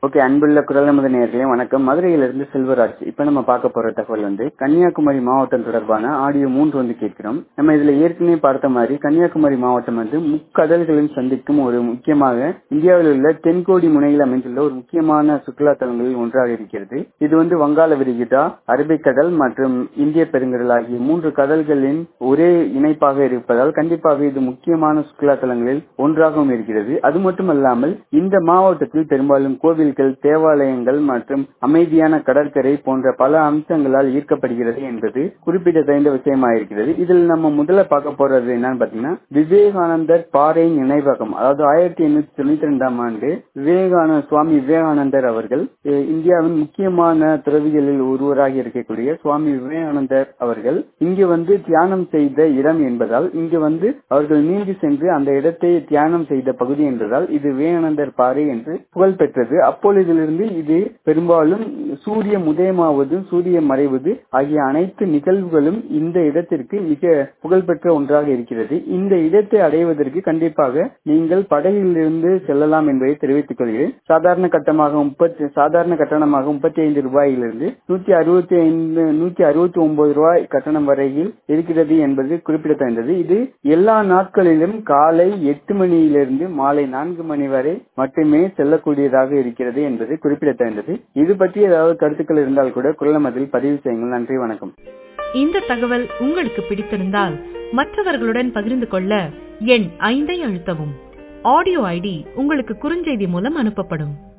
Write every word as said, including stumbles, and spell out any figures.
Okay, அன்புள்ள குரல் நமது நேயர்களே வணக்கம். மதுரையிலிருந்து செல்வராஜ். இப்ப நம்ம பார்க்க போற தகவல் வந்து கன்னியாகுமரி மாவட்டம் தொடர்பான ஆடியோ மூன்று வந்து கேட்கிறோம். நம்ம இதுல ஏற்கனவே பார்த்த மாதிரி கன்னியாகுமரி மாவட்டம் வந்து முக்கடல்களின் சந்திக்கும் ஒரு முக்கியமாக இந்தியாவில் உள்ள தென்கோடி முனையில் அமைந்துள்ள ஒரு முக்கியமான சுற்றுலா தலங்களில் ஒன்றாக இருக்கிறது. இது வந்து வங்காள விரிகுடா, அரபிக்கடல் மற்றும் இந்திய பெருங்கடல் ஆகிய மூன்று கடல்களின் ஒரே இணைப்பாக இருப்பதால் கண்டிப்பாக இது முக்கியமான சுற்றுலா தலங்களில் ஒன்றாகவும் இருக்கிறது. அது மட்டுமல்லாமல் இந்த மாவட்டத்தில் பெரும்பாலும் கோவில், தேவாலயங்கள் மற்றும் அமைதியான கடற்கரை போன்ற பல அம்சங்களால் ஈர்க்கப்படுகிறது என்பது குறிப்பிடத்தகுந்த விஷயமாயிருக்கிறது. இதில் நம்ம முதல்ல பார்க்க போறது என்னன்னு பாத்தீங்கன்னா விவேகானந்தர் பாறை நினைவகம். அதாவது ஆயிரத்தி எண்ணூத்தி தொண்ணூத்தி ரெண்டாம் ஆண்டு விவேகானந்த சுவாமி விவேகானந்தர் அவர்கள் இந்தியாவின் முக்கியமான துறவிகளில் ஒருவராக இருக்கக்கூடிய சுவாமி விவேகானந்தர் அவர்கள் இங்கு வந்து தியானம் செய்த இடம் என்பதால் இங்கு வந்து அவர்கள் நீங்கி சென்று அந்த இடத்தை தியானம் செய்த பகுதி என்பதால் இது விவேகானந்தர் பாறை என்று புகழ் பெற்றது. அப்பொழுதிலிருந்து இது பெரும்பாலும் சூரிய உதயமாவது, சூரிய மறைவது ஆகிய அனைத்து நிகழ்வுகளும் இந்த இடத்திற்கு மிக புகழ்பெற்ற ஒன்றாக இருக்கிறது. இந்த இடத்தை அடைவதற்கு கண்டிப்பாக நீங்கள் படகிலிருந்து செல்லலாம் என்பதை தெரிவித்துக் கொள்கிறேன். சாதாரண கட்டமாக முப்பத்தி சாதாரண கட்டணமாக முப்பத்தி ஐந்து ரூபாயிலிருந்து நூத்தி அறுபத்தி ஐந்து நூத்தி அறுபத்தி ஒன்பது ரூபாய் கட்டணம் வரையில் இருக்கிறது என்பது குறிப்பிடத்தகுந்தது. இது எல்லா நாட்களிலும் காலை எட்டு மணியிலிருந்து மாலை நான்கு மணி வரை மட்டுமே செல்லக்கூடியதாக இருக்கிறது என்பது குறிப்பிடத்தகுந்தது. இது பற்றி ஏதாவது கருத்துக்கள் இருந்தால் கூட குரலமதில் பதிவு செய்யுங்கள். நன்றி, வணக்கம். இந்த தகவல் உங்களுக்கு பிடித்திருந்தால் மற்றவர்களுடன் பகிர்ந்து கொள்ள எண் ஐந்தை அழுத்தவும். ஆடியோ ஐடி உங்களுக்கு குறுஞ்செய்தி மூலம் அனுப்பப்படும்.